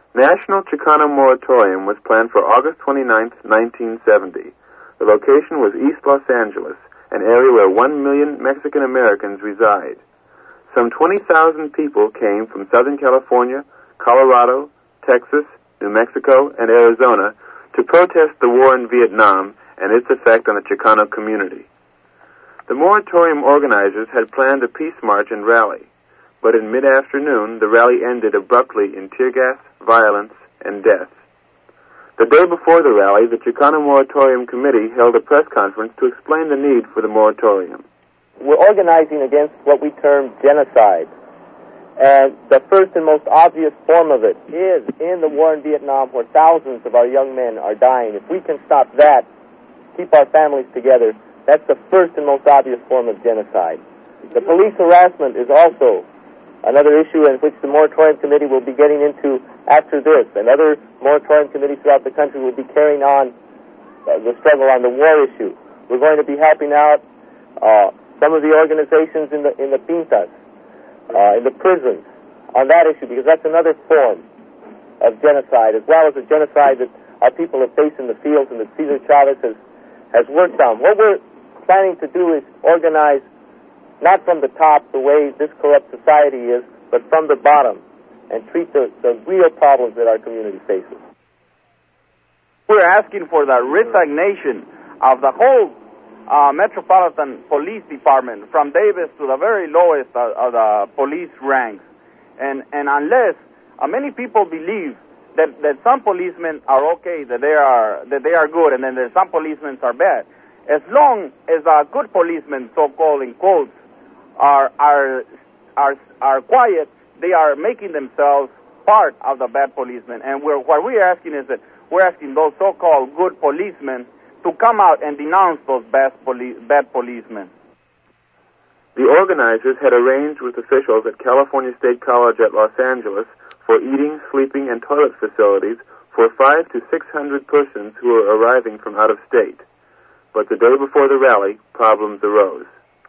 National Chicano Moratorium was planned for August 29, 1970. The location was East Los Angeles, an area where 1 million Mexican Americans reside. Some 20,000 people came from Southern California, Colorado, Texas, New Mexico, and Arizona to protest the war in Vietnam and its effect on the Chicano community. The moratorium organizers had planned a peace march and rally, but in mid-afternoon the rally ended abruptly in tear gas, violence, and death. The day before the rally, the Chicano Moratorium Committee held a press conference to explain the need for the moratorium. We're organizing against what we term genocide. And the first and most obvious form of it is in the war in Vietnam, where thousands of our young men are dying. If we can stop that, keep our families together, that's the first and most obvious form of genocide. The police harassment is also another issue in which the Moratorium Committee will be getting into after this. And other moratorium committees throughout the country will be carrying on the struggle on the war issue. We're going to be helping out some of the organizations in the pintas, in the prisons, on that issue, because that's another form of genocide, as well as the genocide that our people have faced in the fields and that Cesar Chavez has worked on. What we're planning to do is organize not from the top, the way this corrupt society is, but from the bottom, and treat the real problems that our community faces. We're asking for the resignation of the whole Metropolitan Police Department, from Davis to the very lowest of the police ranks. And unless many people believe that some policemen are okay, that they are good, and then there's some policemen are bad. As long as good policemen, so-called in quotes, are quiet, they are making themselves part of the bad policemen. And what we're asking is that we're asking those so-called good policemen to come out and denounce those bad policemen. The organizers had arranged with officials at California State College at Los Angeles for eating, sleeping, and toilet facilities for 500 to 600 persons who were arriving from out of state. But the day before the rally, problems arose.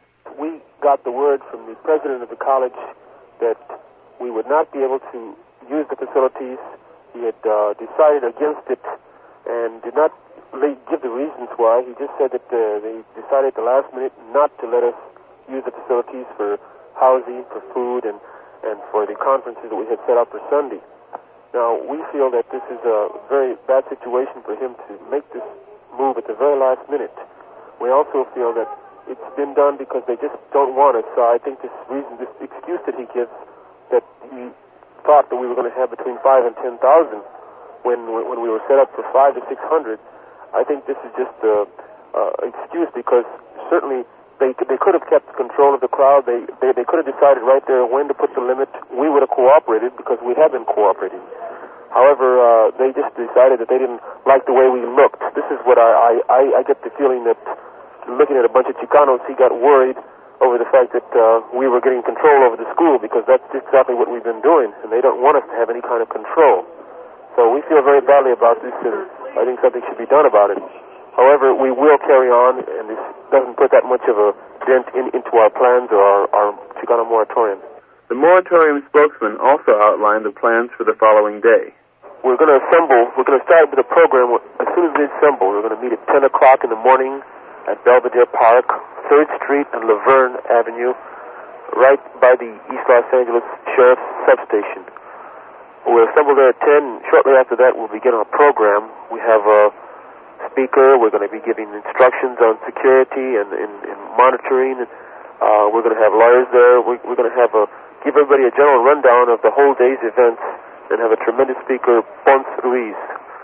We got the word from the president of the college that we would not be able to use the facilities. He had decided against it and did not give the reasons why. He just said that they decided at the last minute not to let us use the facilities for housing, for food, and for the conferences that we had set up for Sunday. Now, we feel that this is a very bad situation for him to make this move at the very last minute. We also feel that it's been done because they just don't want us. So I think this excuse that he gives, that he thought that we were going to have between 5,000 and 10,000 when we were set up for 500 to 600, I think this is just an excuse, because certainly they could have kept control of the crowd. They could have decided right there when to put the limit. We would have cooperated because we have been cooperating. However, they just decided that they didn't like the way we looked. This is what I get the feeling that, looking at a bunch of Chicanos, he got worried over the fact that we were getting control over the school, because that's exactly what we've been doing, and they don't want us to have any kind of control. So we feel very badly about this, and I think something should be done about it. However, we will carry on, and this doesn't put that much of a dent into our plans or our Chicano moratorium. The moratorium spokesman also outlined the plans for the following day. We're going to assemble. We're going to start with a program. As soon as we assemble, we're going to meet at 10 o'clock in the morning at Belvedere Park, 3rd Street and Laverne Avenue, right by the East Los Angeles Sheriff's Substation. We'll assemble there at 10, and shortly after that we'll begin our program. We have a speaker. We're going to be giving instructions on security and monitoring. We're going to have lawyers there. We're going to have give everybody a general rundown of the whole day's events, and have a tremendous speaker, Ponce Ruiz,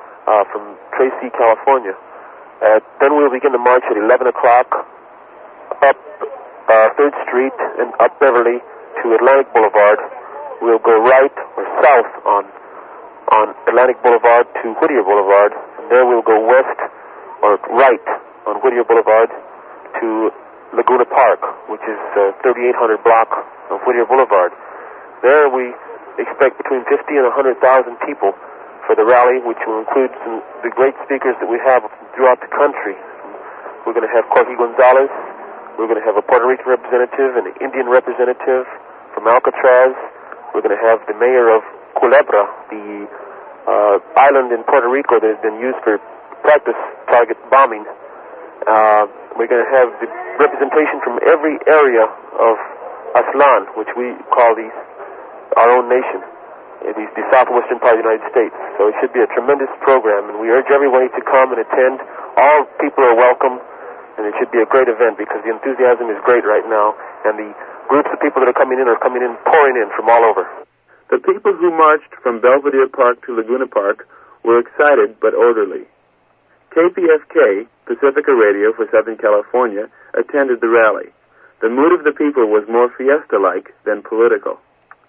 from Tracy, California. Then we'll begin the march at 11 o'clock up 3rd Street and up Beverly to Atlantic Boulevard. We'll go right or south on Atlantic Boulevard to Whittier Boulevard, and there we'll go west or right on Whittier Boulevard to Laguna Park, which is 3800 block of Whittier Boulevard. There we expect between 50 and 100,000 people for the rally, which will include the great speakers that we have throughout the country. We're going to have Jorge Gonzalez. We're going to have a Puerto Rican representative, an Indian representative from Alcatraz. We're going to have the mayor of Culebra, the island in Puerto Rico that has been used for practice target bombing. We're going to have the representation from every area of Aztlán, which we call our own nation, the southwestern part of the United States. So it should be a tremendous program, and we urge everybody to come and attend. All people are welcome, and it should be a great event because the enthusiasm is great right now, and the groups of people that are coming in, pouring in from all over. The people who marched from Belvedere Park to Laguna Park were excited but orderly. KPFK, Pacifica Radio for Southern California, attended the rally. The mood of the people was more fiesta-like than political.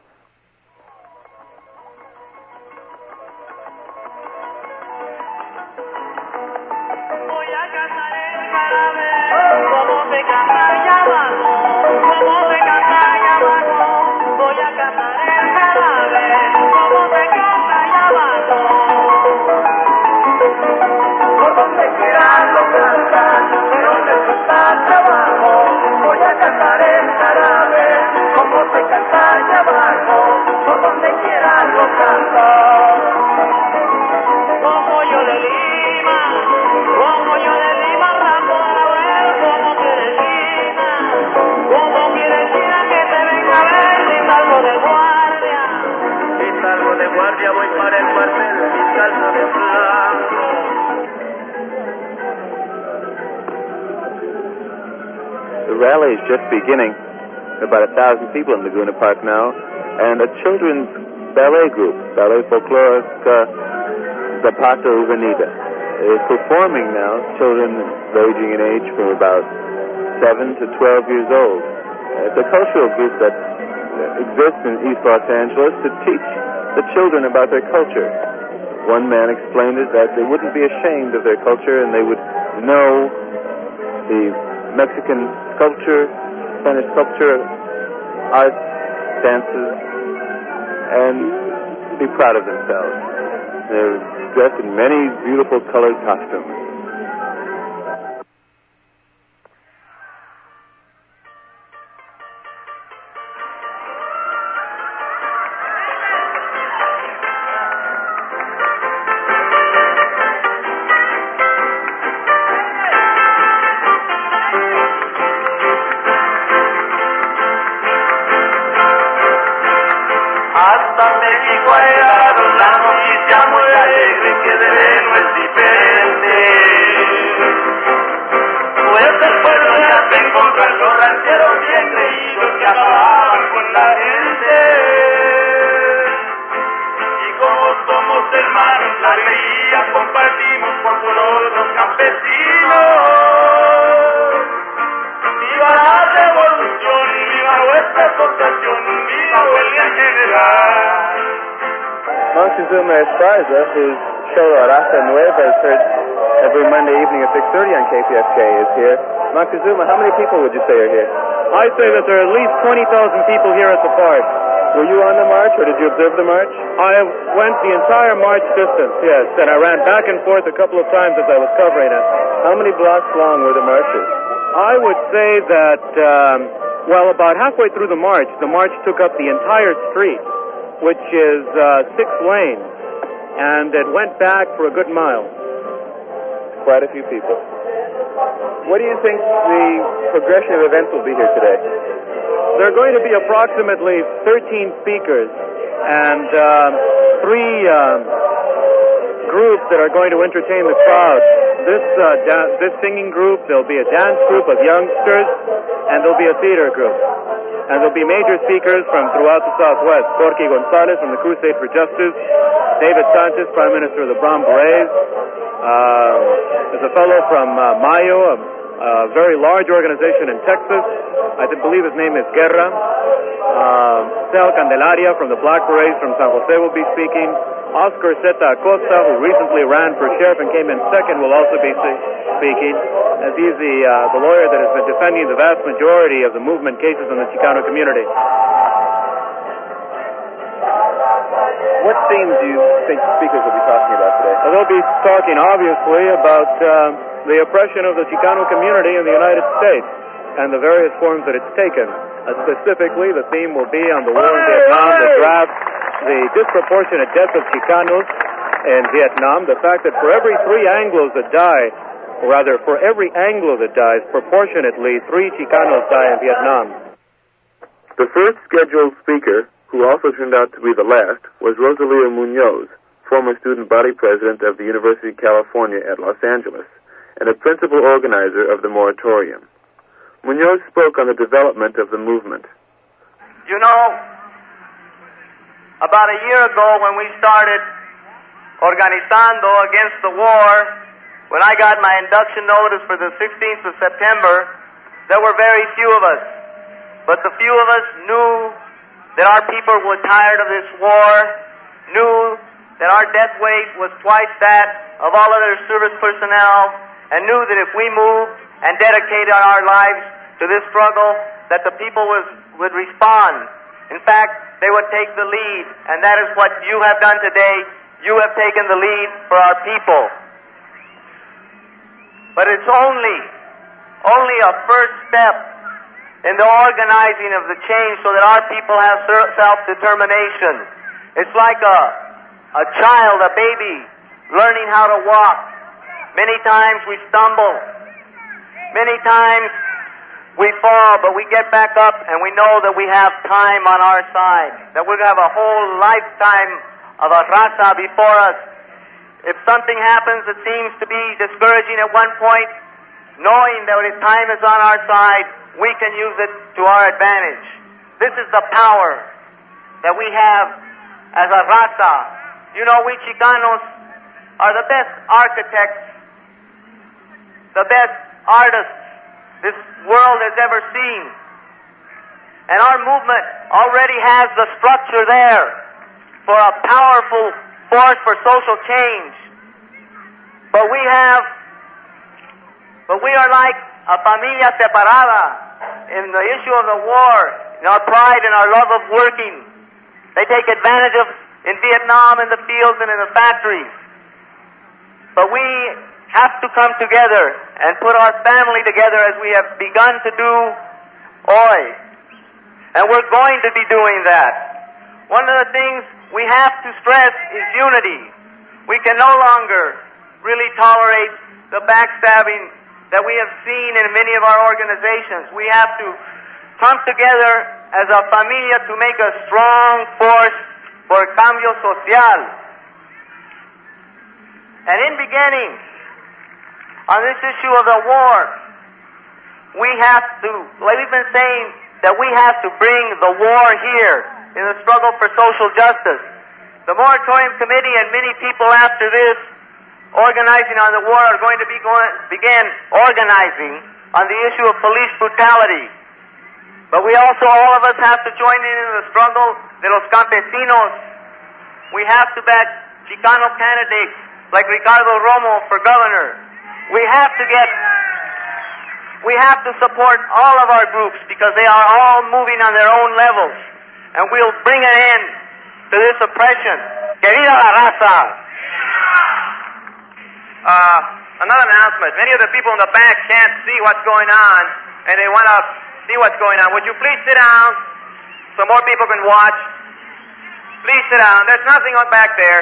The rally is just beginning. There are about 1,000 people in Laguna Park now, and a children's ballet group, Ballet Folclórica Zapata Uvenida, is performing now. Children ranging in age from about 7 to 12 years old. It's a cultural group that exists in East Los Angeles to teach the children about their culture. One man explained it that they wouldn't be ashamed of their culture, and they would know the Mexican culture, Spanish culture, art, dances, and be proud of themselves. They're dressed in many beautiful colored costumes. Montezuma Esparza, whose show Raza Nueva is heard every Monday evening at 6:30 on KPFK, is here. Montezuma, how many people would you say are here? I'd say that there are at least 20,000 people here at the park. Were you on the march, or did you observe the march? I went the entire march distance, yes, and I ran back and forth a couple of times as I was covering it. How many blocks long were the marches? I would say that, about halfway through the march took up the entire street, which is 6 lanes, and it went back for a good mile. Quite a few people. What do you think the progression of events will be here today? There are going to be approximately 13 speakers and 3 groups that are going to entertain the crowd. This singing group, there'll be a dance group of youngsters, and there'll be a theater group. And there'll be major speakers from throughout the Southwest. Jorge Gonzalez from the Crusade for Justice, David Sanchez, Prime Minister of the Brown Berets. There's a fellow from Mayo, a very large organization in Texas. I believe his name is Guerra. Cel Candelaria from the Black Berets from San Jose will be speaking. Oscar Zeta Acosta, who recently ran for sheriff and came in second, will also be speaking, as he's the lawyer that has been defending the vast majority of the movement cases in the Chicano community. What themes do you think speakers will be talking about today? Well, they'll be talking, obviously, about the oppression of the Chicano community in the United States and the various forms that it's taken. Specifically, the theme will be on the war in Vietnam, the draft, the disproportionate death of Chicanos, in Vietnam, the fact that for every 3 Anglos that die, or rather, for every Anglo that dies, proportionately 3 Chicanos die in Vietnam. The first scheduled speaker, who also turned out to be the last, was Rosalio Munoz, former student body president of the University of California at Los Angeles, and a principal organizer of the moratorium. Munoz spoke on the development of the movement. You know, about a year ago when we started Organizando Against the War, when I got my induction notice for the 16th of September, there were very few of us. But the few of us knew that our people were tired of this war, knew that our death rate was twice that of all other service personnel, and knew that if we moved and dedicated our lives to this struggle, that the people would respond. In fact, they would take the lead, and that is what you have done today. You have taken the lead for our people. But it's only a first step in the organizing of the change so that our people have self-determination. It's like a child, a baby, learning how to walk. Many times we stumble. Many times we fall, but we get back up and we know that we have time on our side, that we're going to have a whole lifetime of a raza before us. If something happens that seems to be discouraging at one point, knowing that when time is on our side, we can use it to our advantage. This is the power that we have as a raza. You know, we Chicanos are the best architects, the best artists this world has ever seen. And our movement already has the structure there for a powerful force for social change. But we are like a familia separada in the issue of the war, in our pride and our love of working. They take advantage of in Vietnam, in the fields and in the factories. But we have to come together and put our family together as we have begun to do hoy. And we're going to be doing that. One of the things we have to stress is unity. We can no longer really tolerate the backstabbing that we have seen in many of our organizations. We have to come together as a familia to make a strong force for cambio social. And in beginning, on this issue of the war, we have to, like we've been saying, that we have to bring the war here in the struggle for social justice. The Moratorium Committee and many people after this organizing on the war are going to begin organizing on the issue of police brutality. But we also, all of us, have to join in the struggle de los campesinos. We have to back Chicano candidates like Ricardo Romo for governor. We have to support all of our groups because they are all moving on their own levels. And we'll bring an end to this oppression. Que viva la raza! Another announcement. Many of the people in the back can't see what's going on, and they want to see what's going on. Would you please sit down so more people can watch? Please sit down. There's nothing on back there.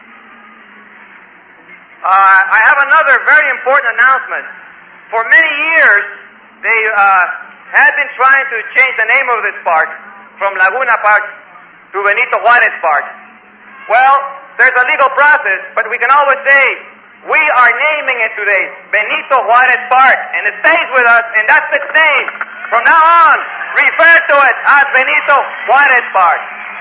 I have another very important announcement. For many years, they had been trying to change the name of this park from Laguna Park to Benito Juarez Park. Well, there's a legal process, but we can always say, we are naming it today Benito Juarez Park, and it stays with us, and that's its name. From now on, refer to it as Benito Juarez Park.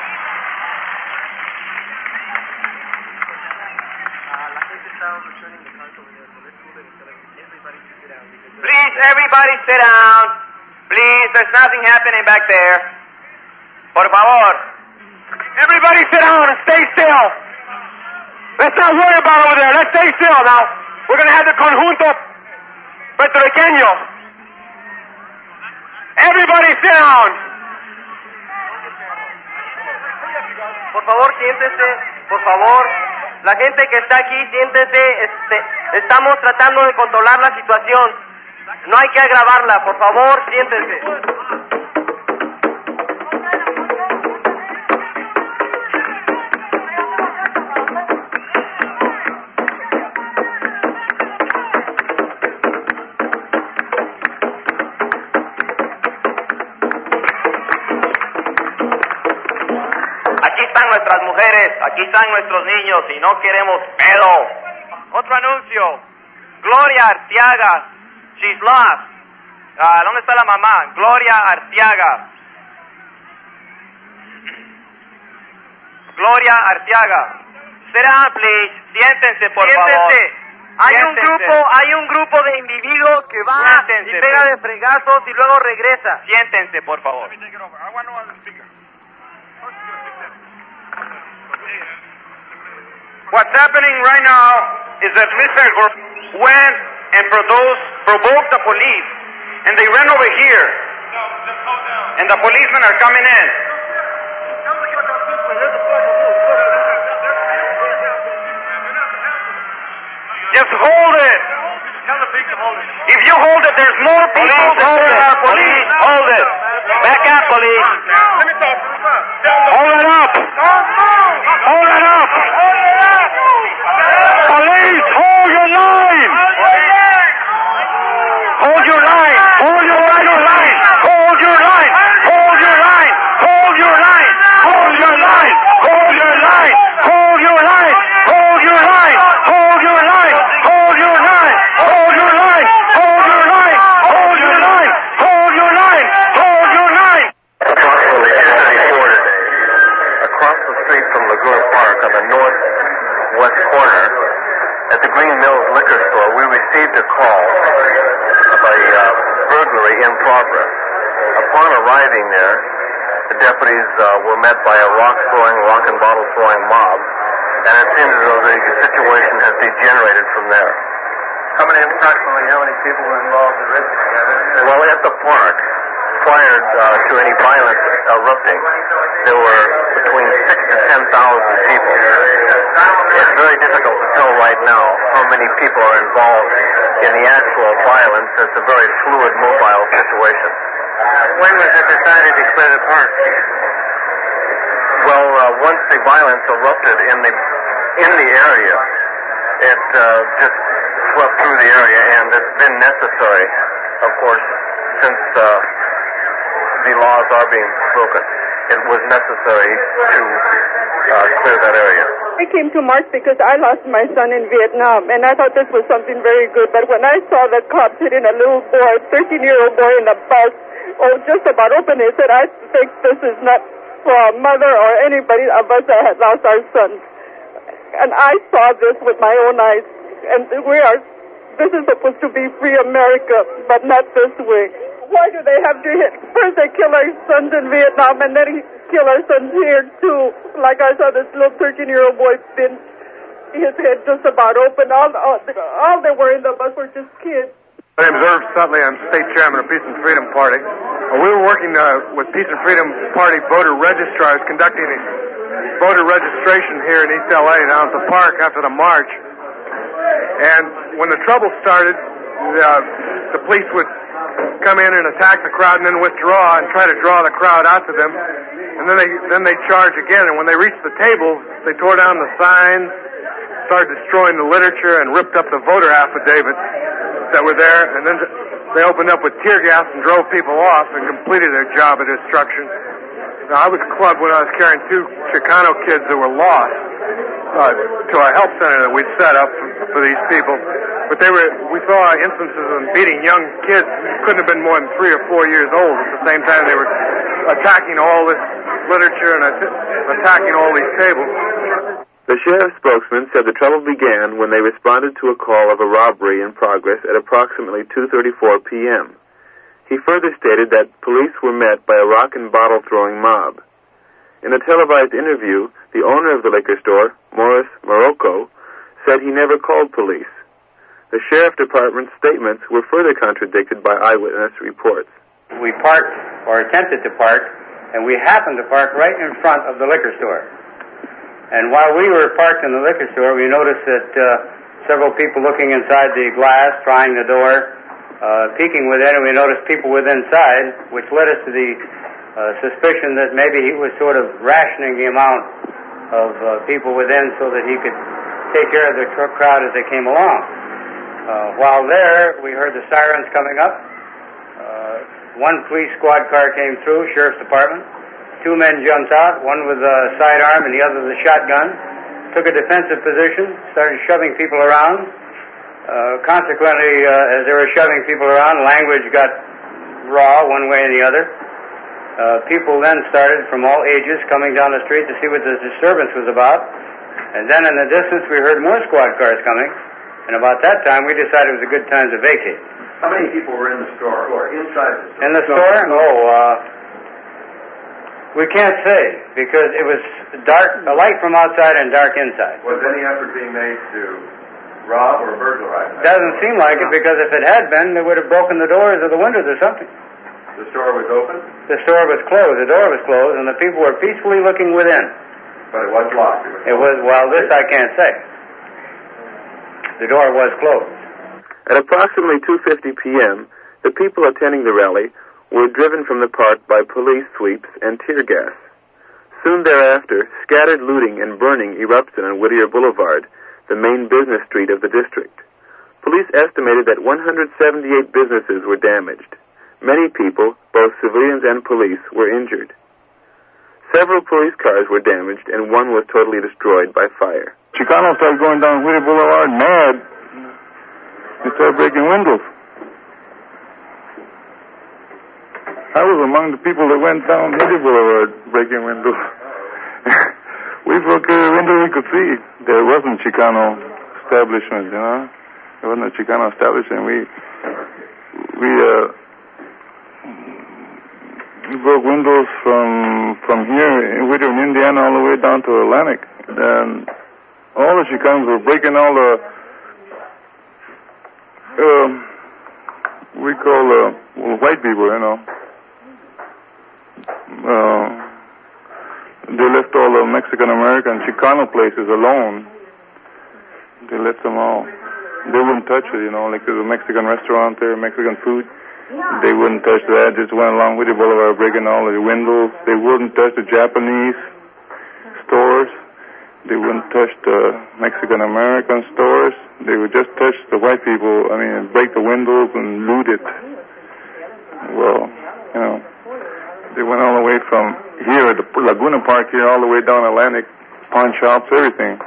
Please, everybody sit down. Please, there's nothing happening back there. Por favor. Everybody sit down and stay still. Let's not worry about over there. Let's stay still now. We're going to have the conjunto puertorriqueño. Everybody sit down. Por favor, siéntese. Por favor. La gente que está aquí, siéntese. Estamos tratando de controlar la situación. No hay que agravarla. Por favor, siéntese. Aquí están nuestras mujeres, aquí están nuestros niños y no queremos pedo. Otro anuncio. Gloria Arteaga, she's lost. ¿Dónde está la mamá? Gloria Arteaga. Gloria Arteaga. Sit down, please. Siéntense, por favor. Hay un grupo de individuos que va y pega de fregazos y luego regresa. Siéntense, por favor. What's happening right now is that Mr. Gore went and provoked the police, and they ran over here, and the policemen are coming in. Just hold it. If you hold it, there's more people than there are police. Hold it. Back up, police. Hold it up. Hold it up. Police, hold your line. Hold your line. Hold your line. Hold your line. Hold your line. Hold your line. Hold your line. Hold your line. Hold your line. Hold your line. Hold your line. Hold your line. Hold your line. Hold your line. Hold your line. Hold your line. Hold your line. Approximately 2:34 today, across the street from Laguna Park on the northwest corner, at the Green Mills liquor store, we received a call of a burglary in progress. Upon arriving there, the deputies were met by a rock and bottle throwing mob, and it seems as though the situation has degenerated from there. How many people were involved in this? Well, at the park, prior to any violence erupting, there were between 6,000 to 10,000 people. It's very difficult to tell right now how many people are involved in the actual violence. It's a very fluid, mobile situation. When was it decided to clear the park? Well, once the violence erupted in the area, it just swept through the area, and it's been necessary, of course, since the laws are being broken. It was necessary to clear that area. I came to march because I lost my son in Vietnam, and I thought this was something very good. But when I saw the cops hitting a little boy, 13-year-old boy in a bus, just about open it, said, I think this is not for a mother or anybody of us that had lost our sons. And I saw this with my own eyes, and this is supposed to be free America, but not this way. Why do they have to hit? First they kill our sons in Vietnam, and then kill our sons here, too. Like I saw this little 13-year-old boy spin his head just about open. All they were in the bus were just kids. My name is Irv Sutley. I'm state chairman of Peace and Freedom Party. We were working with Peace and Freedom Party voter registrars conducting a voter registration here in East L.A. down at the park after the march. And when the trouble started, the police would come in and attack the crowd and then withdraw and try to draw the crowd out to them. And then they charge again. And when they reached the tables, they tore down the signs, started destroying the literature, and ripped up the voter affidavits that were there. And then they opened up with tear gas and drove people off and completed their job of destruction. Now, I was clubbed when I was carrying two Chicano kids that were lost to a help center that we'd set up for these people. But we saw instances of them beating young kids, couldn't have been more than 3 or 4 years old. At the same time, they were attacking all this literature and attacking all these tables. The sheriff's spokesman said the trouble began when they responded to a call of a robbery in progress at approximately 2:34 p.m. He further stated that police were met by a rock and bottle throwing mob. In a televised interview, the owner of the liquor store, Morris Morocco, said he never called police. The sheriff department's statements were further contradicted by eyewitness reports. We parked, or attempted to park, and we happened to park right in front of the liquor store. And while we were parked in the liquor store, we noticed that several people looking inside the glass, trying the door, peeking within, and we noticed people within inside, which led us to the suspicion that maybe he was sort of rationing the amount of people within so that he could take care of the crowd as they came along. While there, we heard the sirens coming up. One police squad car came through, sheriff's department. two men jumped out, one with a sidearm and the other with a shotgun, took a defensive position, started shoving people around. Consequently, as they were shoving people around, language got raw one way or the other. People then started from all ages coming down the street to see what the disturbance was about. And then in the distance we heard more squad cars coming. And about that time we decided it was a good time to vacate. How many people were in the store or inside the store? In the store? We can't say because it was dark, a light from outside and dark inside. Was any effort being made to rob or burglarize? Doesn't seem like it because if it had been, they would have broken the doors or the windows or something. The store was open? The store was closed. The door was closed, and the people were peacefully looking within. But it was locked. Well, this I can't say. The door was closed. At approximately 2:50 p.m., the people attending the rally were driven from the park by police sweeps and tear gas. Soon thereafter, scattered looting and burning erupted on Whittier Boulevard, the main business street of the district. Police estimated that 178 businesses were damaged. Many people, both civilians and police, were injured. Several police cars were damaged, and one was totally destroyed by fire. Chicanos started going down Whittier Boulevard mad. They started breaking windows. I was among the people that went down Whittier Boulevard breaking windows. We broke every window we could see. There wasn't Chicano establishment, you know. There wasn't a Chicano establishment. We broke windows from here in Whittier, Indiana, all the way down to Atlantic. And all the Chicanos were breaking all the, we call white people, you know. They left all the Mexican-American Chicano places alone. They left them all. They wouldn't touch it, you know, like there's a Mexican restaurant there, Mexican food. They wouldn't touch that. Just went along Whittier Boulevard breaking all the windows. They wouldn't touch the Japanese stores. They wouldn't touch the Mexican-American stores. They would just touch the white people, break the windows and loot it. Well, you know, they went all the way from here at the Laguna Park here all the way down Atlantic, pawn shops, everything.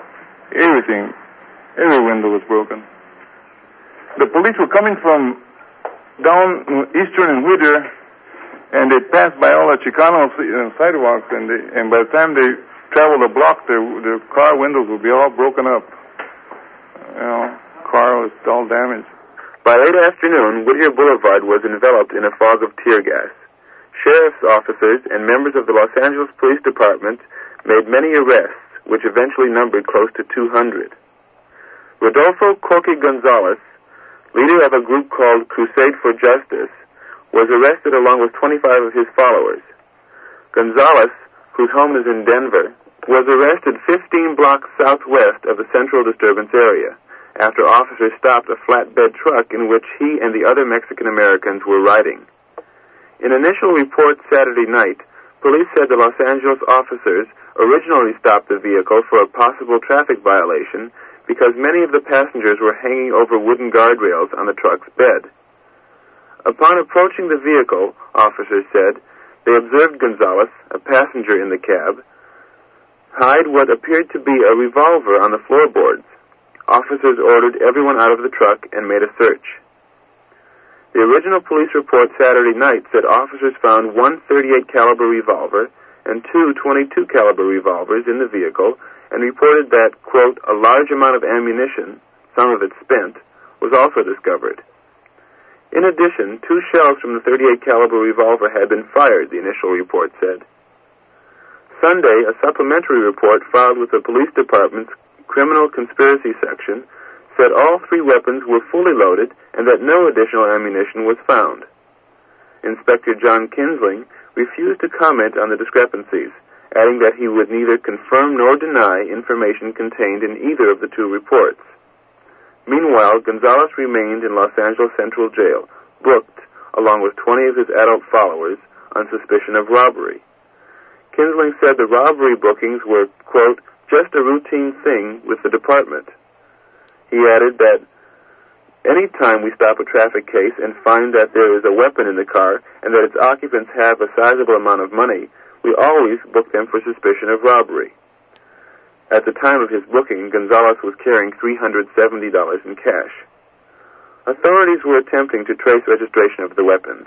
Every window was broken. The police were coming from down Eastern and Whittier, and they passed by all the Chicano sidewalks, and by the time they traveled a block, their car windows would be all broken up. You know, car was all damaged. By late afternoon, Whittier Boulevard was enveloped in a fog of tear gas. Sheriff's officers and members of the Los Angeles Police Department made many arrests, which eventually numbered close to 200. Rodolfo Corky Gonzalez, leader of a group called Crusade for Justice, was arrested along with 25 of his followers. Gonzalez, whose home is in Denver, was arrested 15 blocks southwest of the central disturbance area after officers stopped a flatbed truck in which he and the other Mexican Americans were riding. In initial reports Saturday night, police said the Los Angeles officers originally stopped the vehicle for a possible traffic violation because many of the passengers were hanging over wooden guardrails on the truck's bed. Upon approaching the vehicle, officers said, they observed Gonzalez, a passenger in the cab, hide what appeared to be a revolver on the floorboards. Officers ordered everyone out of the truck and made a search. The original police report Saturday night said officers found one .38 caliber revolver and two .22 caliber revolvers in the vehicle and reported that, quote, a large amount of ammunition, some of it spent, was also discovered. In addition, 2 shells from the .38 caliber revolver had been fired, the initial report said. Sunday, a supplementary report filed with the police department's criminal conspiracy section said all 3 weapons were fully loaded and that no additional ammunition was found. Inspector John Kinsling refused to comment on the discrepancies, adding that he would neither confirm nor deny information contained in either of the 2 reports. Meanwhile, Gonzalez remained in Los Angeles Central Jail, booked, along with 20 of his adult followers, on suspicion of robbery. Kinsling said the robbery bookings were, quote, just a routine thing with the department. He added that any time we stop a traffic case and find that there is a weapon in the car and that its occupants have a sizable amount of money, we always book them for suspicion of robbery. At the time of his booking, Gonzalez was carrying $370 in cash. Authorities were attempting to trace registration of the weapons.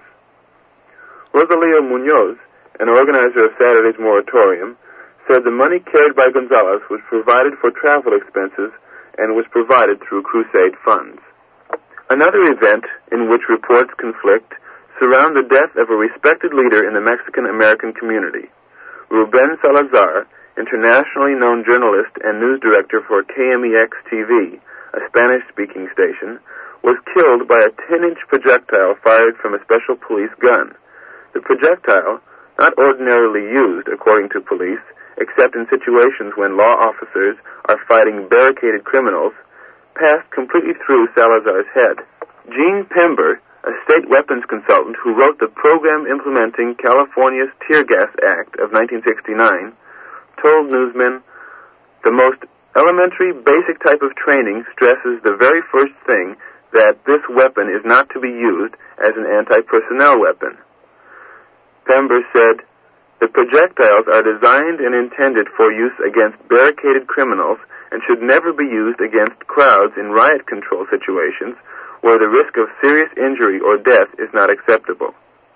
Rosalio Munoz, an organizer of Saturday's moratorium, said the money carried by Gonzalez was provided for travel expenses and was provided through crusade funds. Another event in which reports conflict surround the death of a respected leader in the Mexican-American community. Ruben Salazar, internationally known journalist and news director for KMEX-TV, a Spanish-speaking station, was killed by a 10-inch projectile fired from a special police gun. The projectile, not ordinarily used, according to police, except in situations when law officers are fighting barricaded criminals, passed completely through Salazar's head. Gene Pember, a state weapons consultant who wrote the program implementing California's Tear Gas Act of 1969, told newsmen, "The most elementary, basic type of training stresses the very first thing, that this weapon is not to be used as an anti-personnel weapon." Pember said, "The projectiles are designed and intended for use against barricaded criminals and should never be used against crowds in riot control situations where the risk of serious injury or death is not acceptable."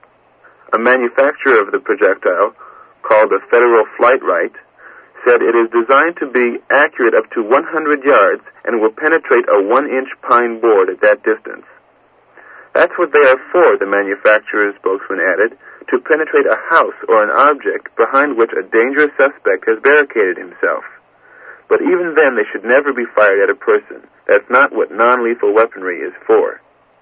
A manufacturer of the projectile, called the Federal Flight Right, said it is designed to be accurate up to 100 yards and will penetrate a 1-inch pine board at that distance. "That's what they are for," the manufacturer's spokesman added, "to penetrate a house or an object behind which a dangerous suspect has barricaded himself. But even then, they should never be fired at a person. That's not what non-lethal weaponry is for."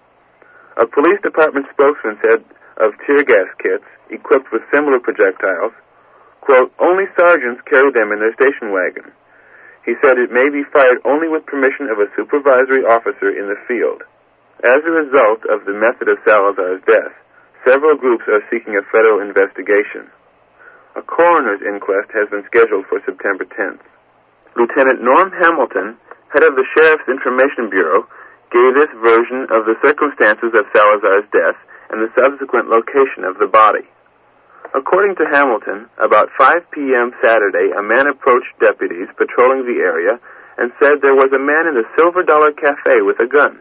A police department spokesman said of tear gas kits equipped with similar projectiles, quote, "Only sergeants carry them in their station wagon." He said it may be fired only with permission of a supervisory officer in the field. As a result of the method of Salazar's death, several groups are seeking a federal investigation. A coroner's inquest has been scheduled for September 10th. Lieutenant Norm Hamilton, head of the Sheriff's Information Bureau, gave this version of the circumstances of Salazar's death and the subsequent location of the body. According to Hamilton, about 5 p.m. Saturday, a man approached deputies patrolling the area and said there was a man in the Silver Dollar Cafe with a gun.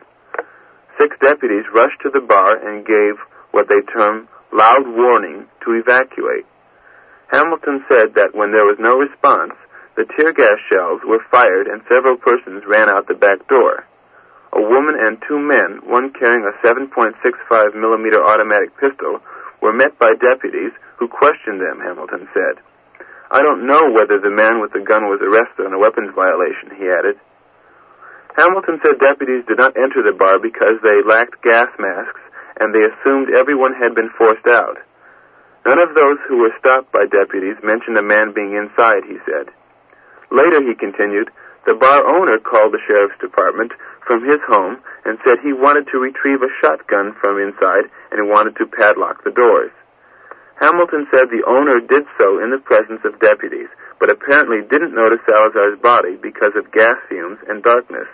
6 deputies rushed to the bar and gave what they term loud warning to evacuate. Hamilton said that when there was no response, the tear gas shells were fired and several persons ran out the back door. A woman and 2 men, one carrying a 7.65 millimeter automatic pistol, were met by deputies who questioned them, Hamilton said. "I don't know whether the man with the gun was arrested on a weapons violation," he added. Hamilton said deputies did not enter the bar because they lacked gas masks and they assumed everyone had been forced out. None of those who were stopped by deputies mentioned a man being inside, he said. Later, he continued, the bar owner called the sheriff's department from his home and said he wanted to retrieve a shotgun from inside and wanted to padlock the doors. Hamilton said the owner did so in the presence of deputies, but apparently didn't notice Salazar's body because of gas fumes and darkness.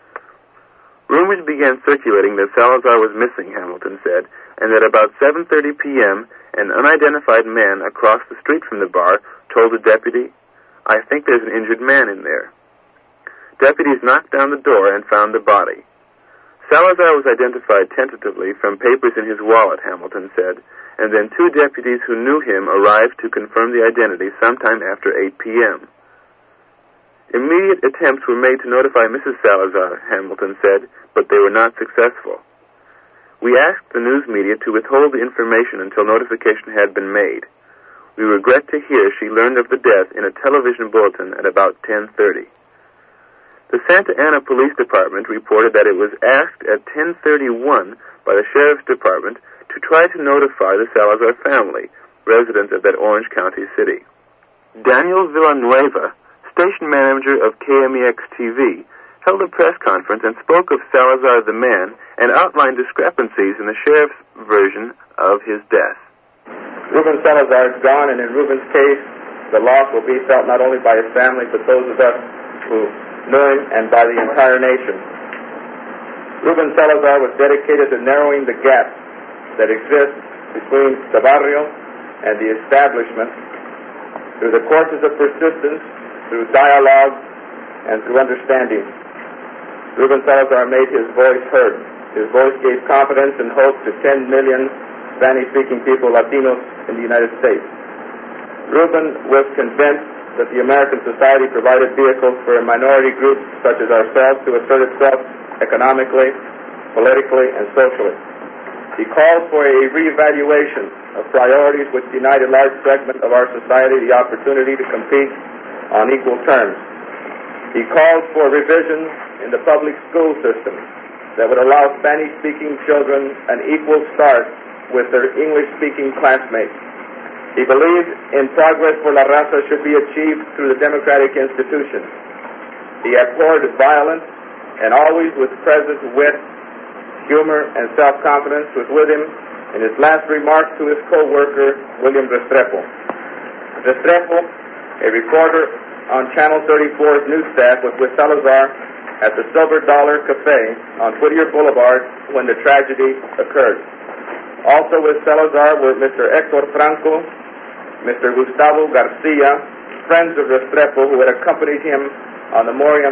Rumors began circulating that Salazar was missing, Hamilton said, and that about 7:30 p.m., an unidentified man across the street from the bar told a deputy, "I think there's an injured man in there." Deputies knocked down the door and found the body. Salazar was identified tentatively from papers in his wallet, Hamilton said, and then 2 deputies who knew him arrived to confirm the identity sometime after 8 p.m. Immediate attempts were made to notify Mrs. Salazar, Hamilton said, but they were not successful. We asked the news media to withhold the information until notification had been made. We regret to hear she learned of the death in a television bulletin at about 10:30. The Santa Ana Police Department reported that it was asked at 10:31 by the Sheriff's Department to try to notify the Salazar family, residents of that Orange County city. Daniel Villanueva, station manager of KMEX-TV, held a press conference and spoke of Salazar the man and outlined discrepancies in the sheriff's version of his death. Ruben Salazar is gone, and in Ruben's case, the loss will be felt not only by his family, but those of us who knew him and by the entire nation. Ruben Salazar was dedicated to narrowing the gap that exists between the barrio and the establishment through the courses of persistence, through dialogue, and through understanding. Ruben Salazar made his voice heard. His voice gave confidence and hope to 10 million Spanish-speaking people, Latinos, in the United States. Ruben was convinced that the American society provided vehicles for minority groups such as ourselves to assert itself economically, politically, and socially. He called for a reevaluation of priorities which denied a large segment of our society the opportunity to compete on equal terms. He called for revisions in the public school system that would allow Spanish-speaking children an equal start with their English-speaking classmates. He believed in progress for La Raza should be achieved through the democratic institutions. He abhorred violence and always with present wit, humor, and self-confidence was with him in his last remarks to his co-worker, William Restrepo. Restrepo, a reporter on Channel 34's news staff, was with Salazar at the Silver Dollar Cafe on Whittier Boulevard when the tragedy occurred. Also with Salazar were Mr. Héctor Franco, Mr. Gustavo Garcia, friends of Restrepo who had accompanied him on the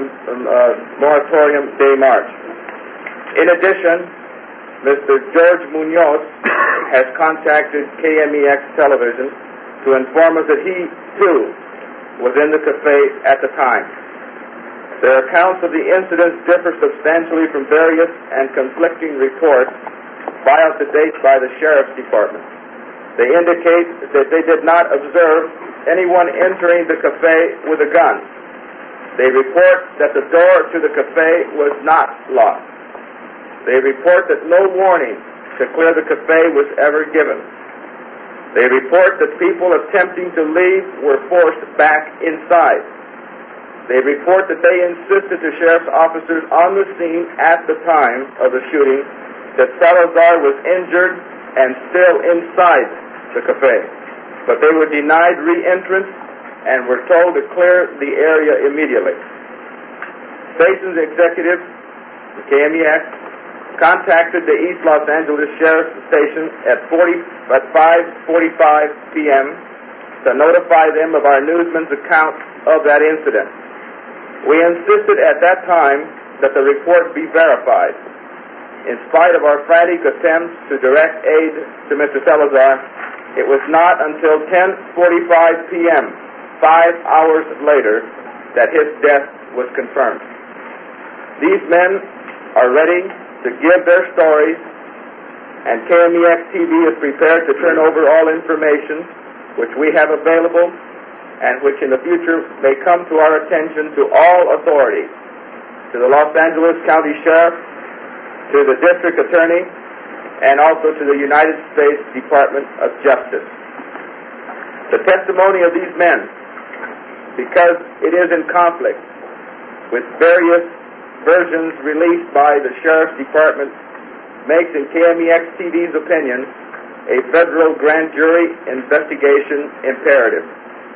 Moratorium Day March. In addition, Mr. George Munoz has contacted KMEX Television to inform us that he, too, was in the cafe at the time. Their accounts of the incidents differ substantially from various and conflicting reports filed to date by the Sheriff's Department. They indicate that they did not observe anyone entering the cafe with a gun. They report that the door to the cafe was not locked. They report that no warning to clear the cafe was ever given. They report that people attempting to leave were forced back inside. They report that they insisted to sheriff's officers on the scene at the time of the shooting that Salazar was injured and still inside the cafe. But they were denied re-entrance and were told to clear the area immediately. Station's executive, KMEX, contacted the East Los Angeles Sheriff's Station at 5:45 p.m. to notify them of our newsman's account of that incident. We insisted at that time that the report be verified. In spite of our frantic attempts to direct aid to Mr. Salazar, it was not until 10:45 p.m., 5 hours later, that his death was confirmed. These men are ready to give their stories, and KMEX TV is prepared to turn over all information which we have available and which in the future may come to our attention to all authorities, to the Los Angeles County Sheriff, to the District Attorney, and also to the United States Department of Justice. The testimony of these men, because it is in conflict with various versions released by the Sheriff's Department, makes in KMEX TV's opinion a federal grand jury investigation imperative.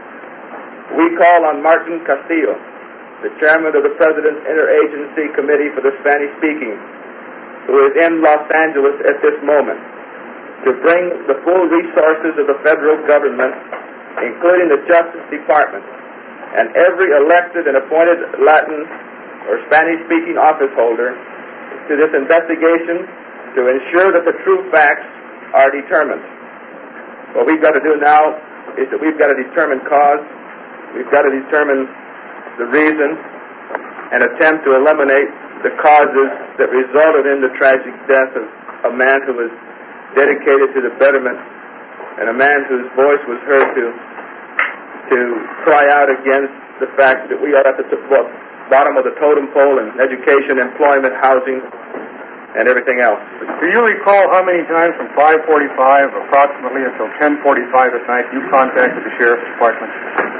We call on Martin Castillo, the chairman of the President's Interagency Committee for the Spanish-Speaking, who is in Los Angeles at this moment, to bring the full resources of the federal government, including the Justice Department, and every elected and appointed Latin or Spanish-speaking office holder to this investigation to ensure that the true facts are determined. What we've got to do now is that we've got to determine cause, we've got to determine the reason, and attempt to eliminate the causes that resulted in the tragic death of a man who was dedicated to the betterment and a man whose voice was heard to cry out against the fact that we are at the bottom of the totem pole in education, employment, housing, and everything else. Do you recall how many times from 5:45 approximately until 10:45 at night you contacted the Sheriff's Department?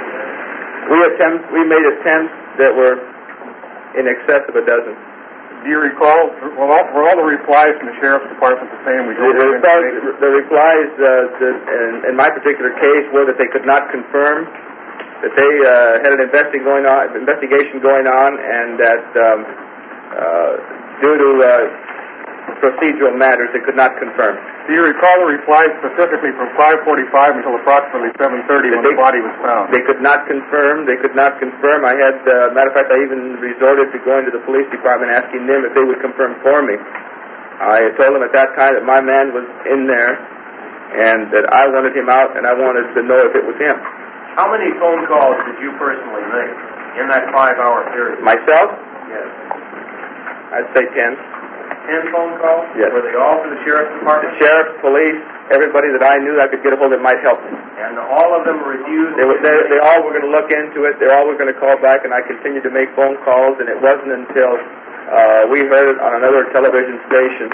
We made attempts that were in excess of a dozen. Do you recall, were all the replies from the Sheriff's Department the same? The replies in my particular case were that they could not confirm, that they had an investigation going on, and that due to procedural matters, they could not confirm. Do you recall the reply specifically from 5:45 until approximately 7:30 when the body was found? They could not confirm. I had, matter of fact, I even resorted to going to the police department asking them if they would confirm for me. I told them at that time that my man was in there and that I wanted him out and I wanted to know if it was him. How many phone calls did you personally make in that 5-hour period? Myself? Yes. I'd say 10. 10 phone calls? Yes. Were they all to the sheriff's department? The sheriff, police, everybody that I knew I could get a hold of that might help me. And all of them refused? They all were going to look into it. They all were going to call back, and I continued to make phone calls, and it wasn't until we heard it on another television station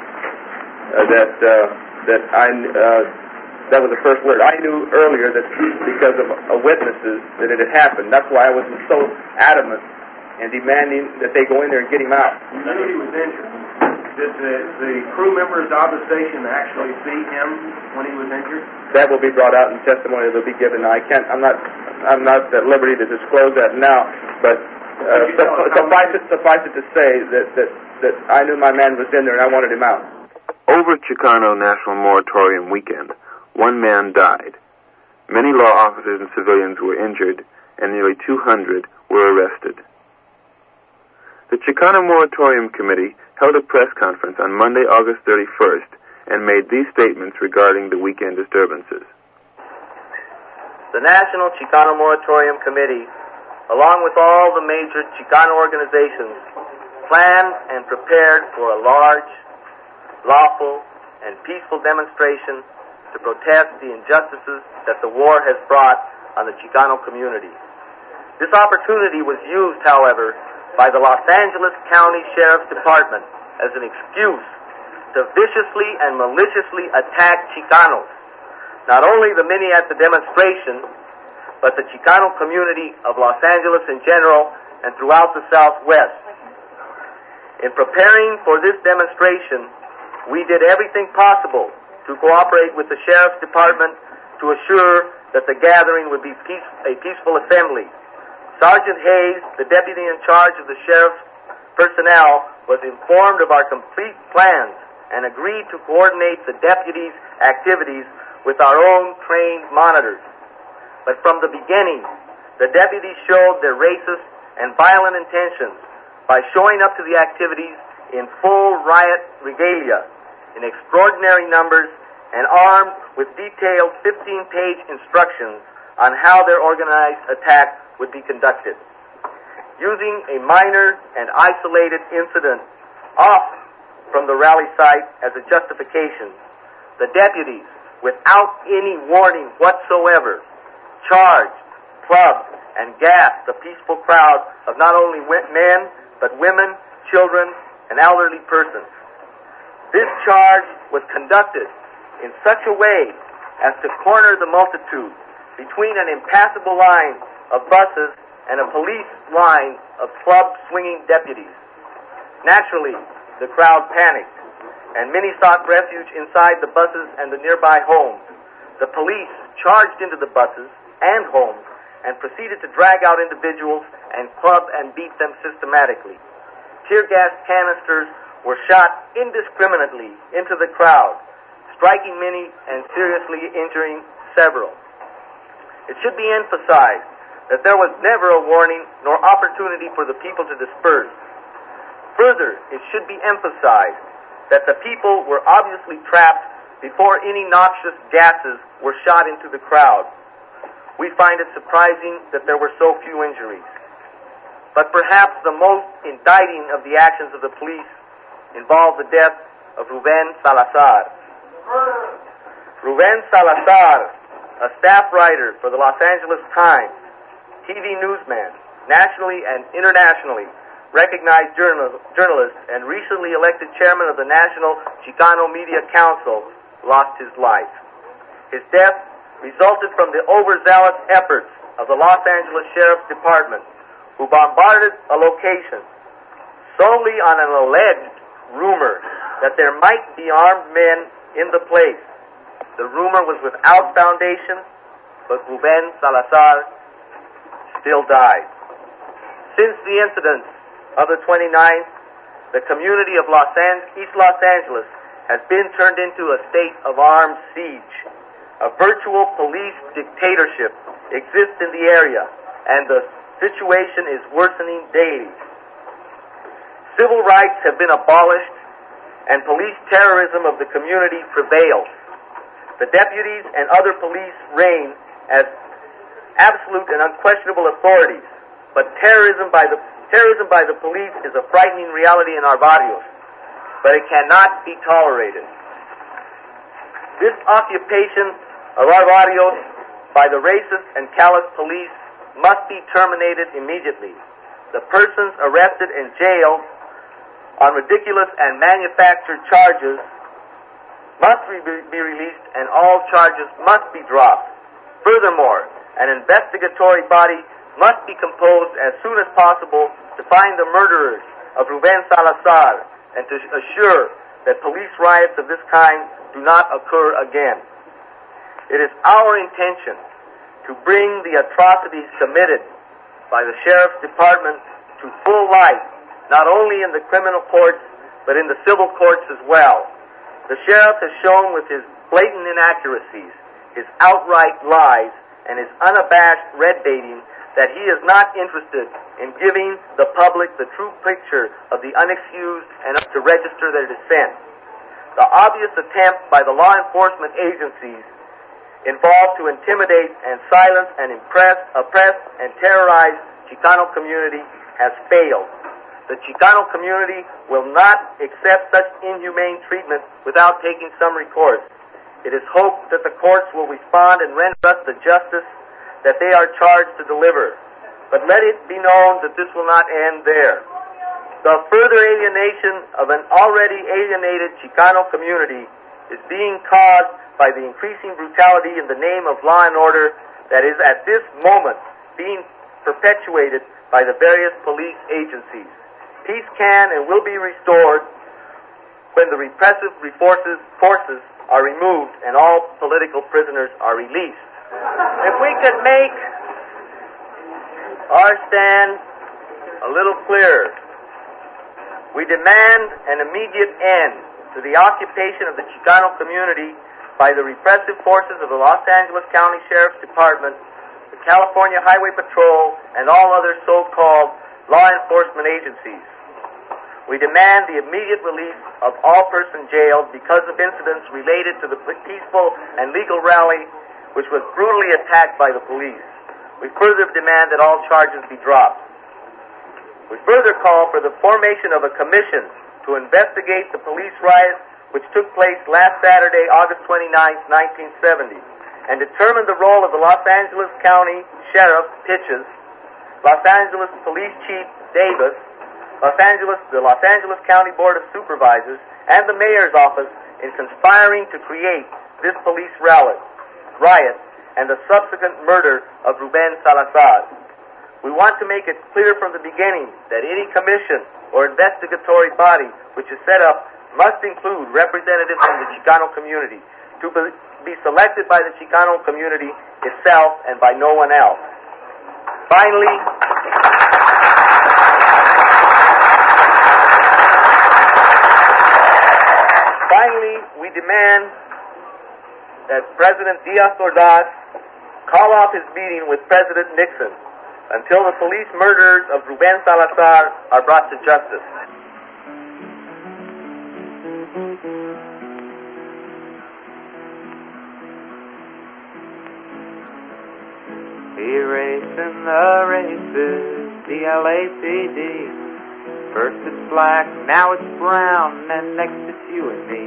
that was the first word. I knew earlier that because of witnesses that it had happened. That's why I was so adamant and demanding that they go in there and get him out. You knew he was injured. Did the crew members of the station actually see him when he was injured? That will be brought out in testimony that will be given. Now, I'm not at liberty to disclose that now, but suffice it to say that I knew my man was in there and I wanted him out. Over Chicano National Moratorium weekend, one man died. Many law officers and civilians were injured, and nearly 200 were arrested. The Chicano Moratorium Committee held a press conference on Monday, August 31st, and made these statements regarding the weekend disturbances. The National Chicano Moratorium Committee, along with all the major Chicano organizations, planned and prepared for a large, lawful, and peaceful demonstration to protest the injustices that the war has brought on the Chicano community. This opportunity was used, however, by the Los Angeles County Sheriff's Department as an excuse to viciously and maliciously attack Chicanos, not only the many at the demonstration, but the Chicano community of Los Angeles in general and throughout the Southwest. In preparing for this demonstration, we did everything possible to cooperate with the Sheriff's Department to assure that the gathering would be a peaceful assembly. Sergeant Hayes, the deputy in charge of the sheriff's personnel, was informed of our complete plans and agreed to coordinate the deputy's activities with our own trained monitors. But from the beginning, the deputies showed their racist and violent intentions by showing up to the activities in full riot regalia, in extraordinary numbers, and armed with detailed 15-page instructions on how their organized attack would be conducted. Using a minor and isolated incident off from the rally site as a justification, the deputies, without any warning whatsoever, charged, clubbed, and gassed the peaceful crowd of not only men, but women, children, and elderly persons. This charge was conducted in such a way as to corner the multitude between an impassable line of buses and a police line of club-swinging deputies. Naturally, the crowd panicked, and many sought refuge inside the buses and the nearby homes. The police charged into the buses and homes and proceeded to drag out individuals and club and beat them systematically. Tear gas canisters were shot indiscriminately into the crowd, striking many and seriously injuring several. It should be emphasized that there was never a warning nor opportunity for the people to disperse. Further, it should be emphasized that the people were obviously trapped before any noxious gases were shot into the crowd. We find it surprising that there were so few injuries. But perhaps the most indicting of the actions of the police involved the death of Ruben Salazar. Ruben Salazar, a staff writer for the Los Angeles Times, TV newsman, nationally and internationally recognized journalist, and recently elected chairman of the National Chicano Media Council, lost his life. His death resulted from the overzealous efforts of the Los Angeles Sheriff's Department, who bombarded a location solely on an alleged rumor that there might be armed men in the place. The rumor was without foundation, but Ruben Salazar still died. Since the incidents of the 29th, the community of East Los Angeles has been turned into a state of armed siege. A virtual police dictatorship exists in the area, and the situation is worsening daily. Civil rights have been abolished, and police terrorism of the community prevails. The deputies and other police reign as absolute and unquestionable authorities, but terrorism by the police is a frightening reality in our barrios, but it cannot be tolerated. This occupation of our barrios by the racist and callous police must be terminated immediately. The persons arrested and jailed on ridiculous and manufactured charges must be released, and all charges must be dropped. Furthermore, an investigatory body must be composed as soon as possible to find the murderers of Ruben Salazar and to assure that police riots of this kind do not occur again. It is our intention to bring the atrocities committed by the Sheriff's Department to full light, not only in the criminal courts, but in the civil courts as well. The Sheriff has shown with his blatant inaccuracies, his outright lies, and his unabashed red baiting that he is not interested in giving the public the true picture of the unexcused and to register their dissent. The obvious attempt by the law enforcement agencies involved to intimidate and silence and oppress and terrorize Chicano community has failed. The Chicano community will not accept such inhumane treatment without taking some recourse. It is hoped that the courts will respond and render us the justice that they are charged to deliver. But let it be known that this will not end there. The further alienation of an already alienated Chicano community is being caused by the increasing brutality in the name of law and order that is at this moment being perpetuated by the various police agencies. Peace can and will be restored when the repressive forces are removed and all political prisoners are released. If we could make our stand a little clearer, we demand an immediate end to the occupation of the Chicano community by the repressive forces of the Los Angeles County Sheriff's Department, the California Highway Patrol, and all other so-called law enforcement agencies. We demand the immediate release of all persons jailed because of incidents related to the peaceful and legal rally which was brutally attacked by the police. We further demand that all charges be dropped. We further call for the formation of a commission to investigate the police riot which took place last Saturday, August 29, 1970, and determine the role of the Los Angeles County Sheriff Pitches, Los Angeles Police Chief Davis, the Los Angeles County Board of Supervisors, and the Mayor's Office in conspiring to create this police riot and the subsequent murder of Ruben Salazar. We want to make it clear from the beginning that any commission or investigatory body which is set up must include representatives from the Chicano community to be selected by the Chicano community itself and by no one else. Finally, we demand that President Diaz-Ordaz call off his meeting with President Nixon until the police murderers of Ruben Salazar are brought to justice. Erasing the races, the LAPD. First it's black, now it's brown, and next it's you and me.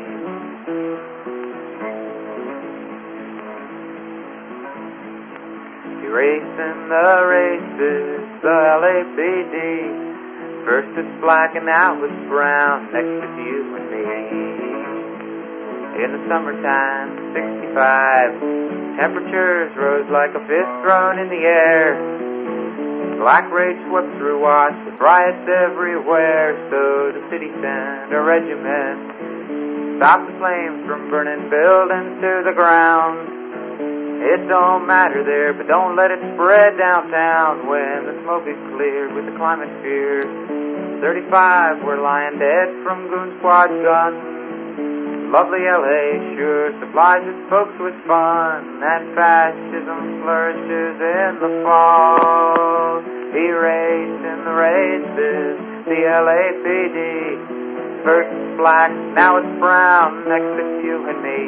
Erasing the races, the LAPD. First it's black and now it's brown, next it's you and me. In the summertime, 65, temperatures rose like a fist thrown in the air. Black rage swept through Watts with riots everywhere, so the city sent a regiment, stop the flames from burning buildings to the ground. It don't matter there, but don't let it spread downtown. When the smoke is cleared with the climate fear, 35 were lying dead from goon squad guns. Lovely LA sure supplies its folks with fun, and fascism flourishes in the fall. Erasing the races, the LAPD. First it's black, now it's brown, next it's you and me.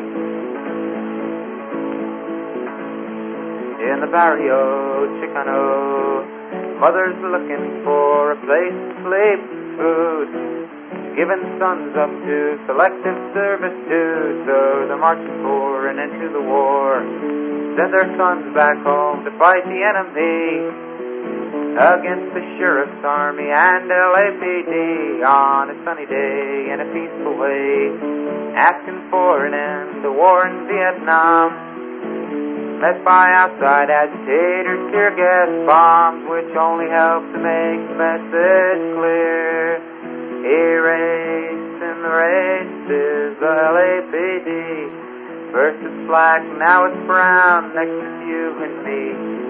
In the barrio Chicano, mothers are looking for a place to sleep, food, giving sons up to selective servitude. So they're marching for and into the war, send their sons back home to fight the enemy against the sheriff's army and LAPD on a sunny day in a peaceful way, asking for an end to war in Vietnam. Met by outside agitators, tear gas bombs, which only help to make the message clear. Erasing the races, the LAPD. First it's black, now it's brown, next it's you and me.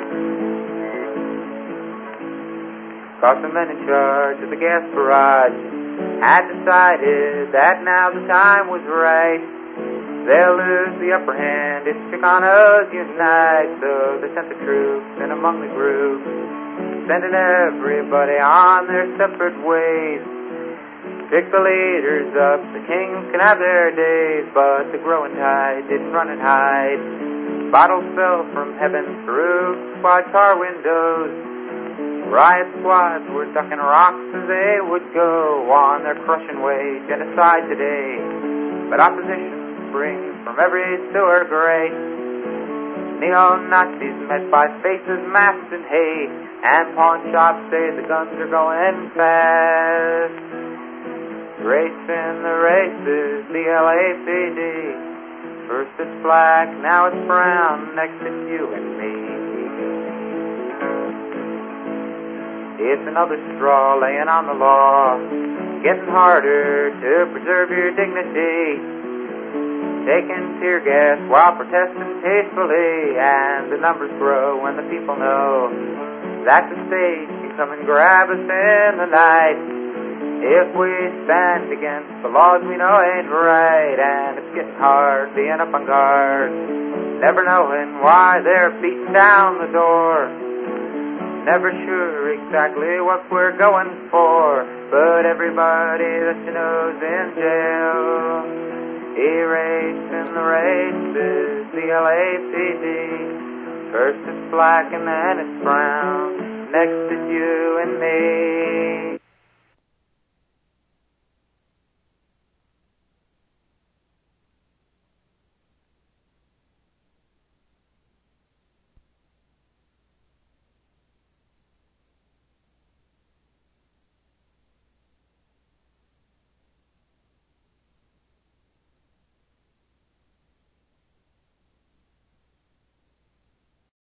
Caught the men in charge of the gas barrage had decided that now the time was right. They'll lose the upper hand if Chicanos unite. So they sent the troops in among the groups, sending everybody on their separate ways. Pick the leaders up, the kings can have their days, but the growing tide didn't run and hide. Bottles fell from heaven's roof, quad car windows. Riot squads were ducking rocks as they would go on their crushing way. Genocide today, but opposition springs from every sewer grate. Neo-Nazis met by faces masked in hate, and pawn shops say the guns are going fast. Racing the races, the LAPD. First it's black, now it's brown, next it's you and me. It's another straw laying on the law, getting harder to preserve your dignity. Taking tear gas while protesting tastefully, and the numbers grow when the people know that the state can come and grab us in the night. If we stand against the laws we know ain't right, and it's getting hard being up on guard, never knowing why they're beating down the door. Never sure exactly what we're going for, but everybody that you know's in jail. Erasing the races, the LAPD. First it's black and then it's brown, next it's you and me.